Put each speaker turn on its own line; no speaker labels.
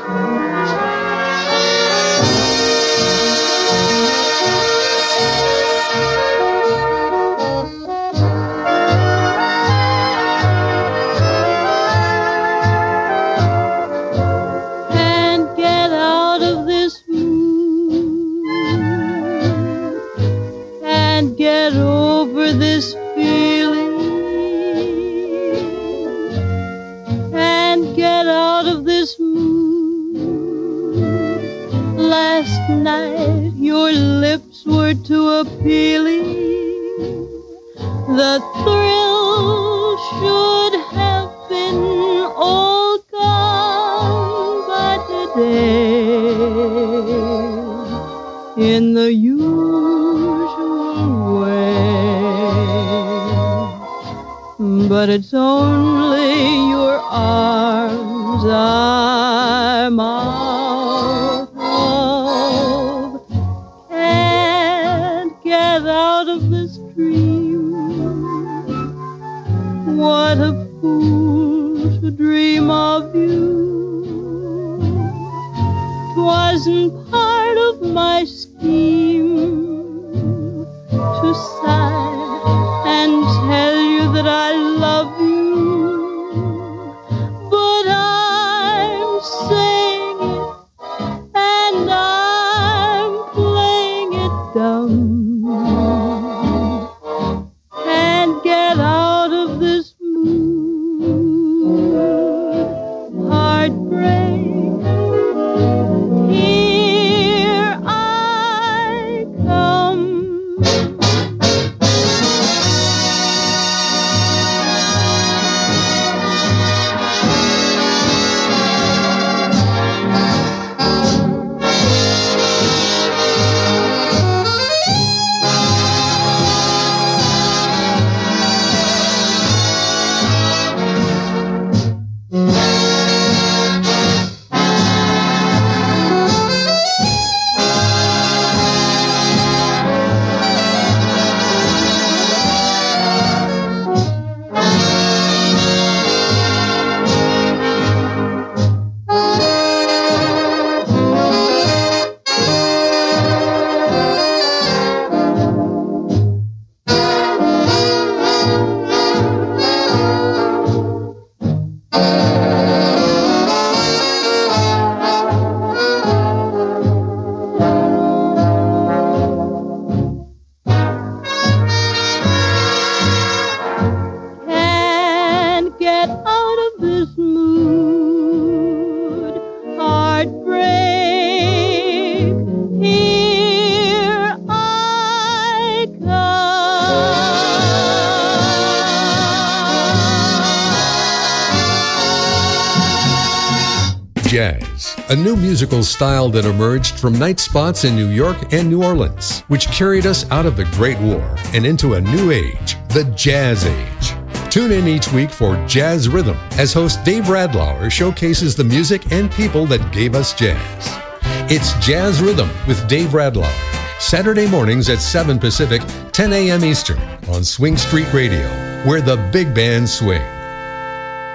But it's only your arms I'm out of. Can't get out of this dream. What a fool to dream of you. 'Twasn't part of my scheme to sigh and tell you that I love you, but I'm saying it and I'm playing it dumb. Can't get out of this mood. Heartbreak, here I come.
Jazz, a new musical style that emerged from night spots in New York and New Orleans, which carried us out of the Great War and into a new age, the Jazz Age. Tune in each week for Jazz Rhythm as host Dave Radlauer showcases the music and people that gave us jazz. It's Jazz Rhythm with Dave Radlauer, Saturday mornings at 7 Pacific, 10 a.m. Eastern on Swing Street Radio, where the big band swings.